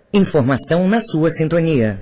Informação na sua sintonia.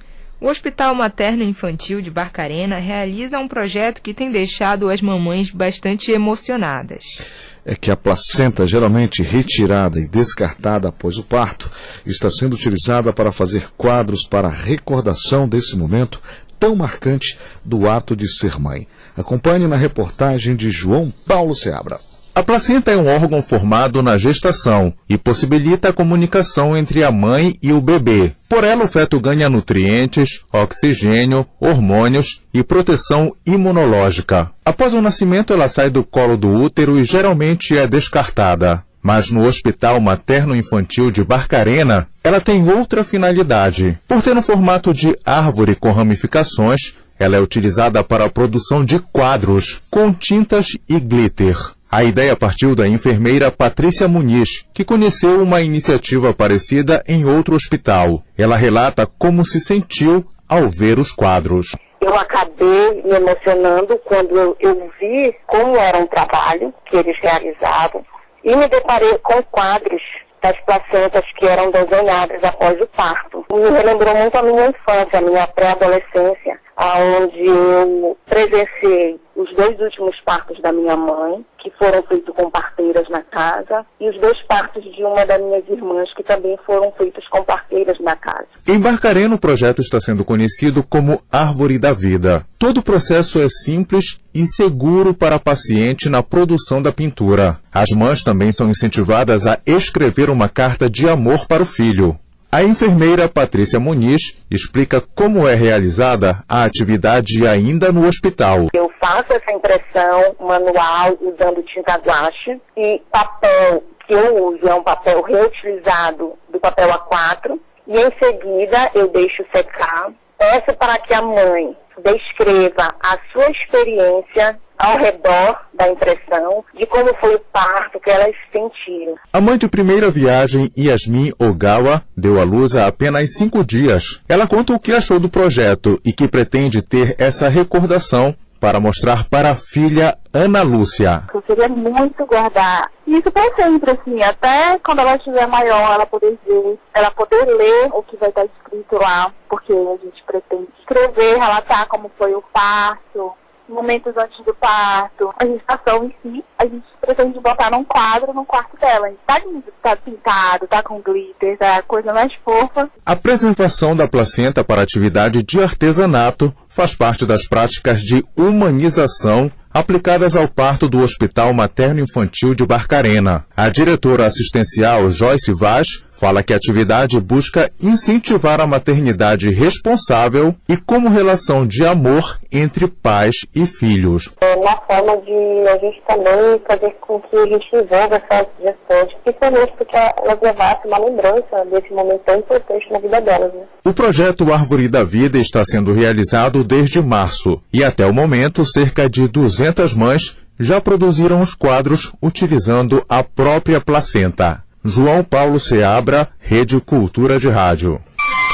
O Hospital Materno-Infantil de Barcarena realiza um projeto que tem deixado as mamães bastante emocionadas. É que a placenta, geralmente retirada e descartada após o parto, está sendo utilizada para fazer quadros para a recordação desse momento tão marcante do ato de ser mãe. Acompanhe na reportagem de João Paulo Seabra. A placenta é um órgão formado na gestação e possibilita a comunicação entre a mãe e o bebê. Por ela, o feto ganha nutrientes, oxigênio, hormônios e proteção imunológica. Após o nascimento, ela sai do colo do útero e geralmente é descartada. Mas no Hospital Materno-Infantil de Barcarena, ela tem outra finalidade. Por ter um formato de árvore com ramificações, ela é utilizada para a produção de quadros com tintas e glitter. A ideia partiu da enfermeira Patrícia Muniz, que conheceu uma iniciativa parecida em outro hospital. Ela relata como se sentiu ao ver os quadros. Eu acabei me emocionando quando eu vi como era um trabalho que eles realizavam e me deparei com quadros das placentas que eram desenhadas após o parto. Me relembrou muito a minha infância, a minha pré-adolescência, onde eu presenciei os 2 últimos partos da minha mãe, que foram feitos com parteiras na casa, e os 2 partos de uma das minhas irmãs, que também foram feitos com parteiras na casa. Em Barcarena, o projeto está sendo conhecido como Árvore da Vida. Todo o processo é simples e seguro para a paciente na produção da pintura. As mães também são incentivadas a escrever uma carta de amor para o filho. A enfermeira Patrícia Muniz explica como é realizada a atividade ainda no hospital. Eu faço essa impressão manual usando tinta guache e papel que eu uso é um papel reutilizado do papel A4 e em seguida eu deixo secar. Peço para que a mãe descreva a sua experiência ao redor da impressão de como foi o parto que elas sentiram. A mãe de primeira viagem, Yasmin Ogawa, deu à luz há apenas 5 dias. Ela conta o que achou do projeto e que pretende ter essa recordação para mostrar para a filha Ana Lúcia. Eu queria muito guardar isso para sempre, assim, até quando ela estiver maior, ela poder ver, ela poder ler o que vai estar escrito lá, porque a gente pretende escrever, relatar como foi o parto, momentos antes do parto, a gestação em si, a gente pretende botar num quadro no quarto dela. Tá pintado, tá com glitter, tá coisa mais fofa. A preservação da placenta para atividade de artesanato faz parte das práticas de humanização aplicadas ao parto do Hospital Materno-Infantil de Barcarena. A diretora assistencial Joyce Vaz fala que a atividade busca incentivar a maternidade responsável e como relação de amor entre pais e filhos. É uma forma de a gente também fazer com que a gente envolva essas gestões, principalmente porque elas levassem uma lembrança desse momento tão importante na vida delas. Né? O projeto Árvore da Vida está sendo realizado desde março e até o momento cerca de 200 mães já produziram os quadros utilizando a própria placenta. João Paulo Seabra, Rede Cultura de Rádio.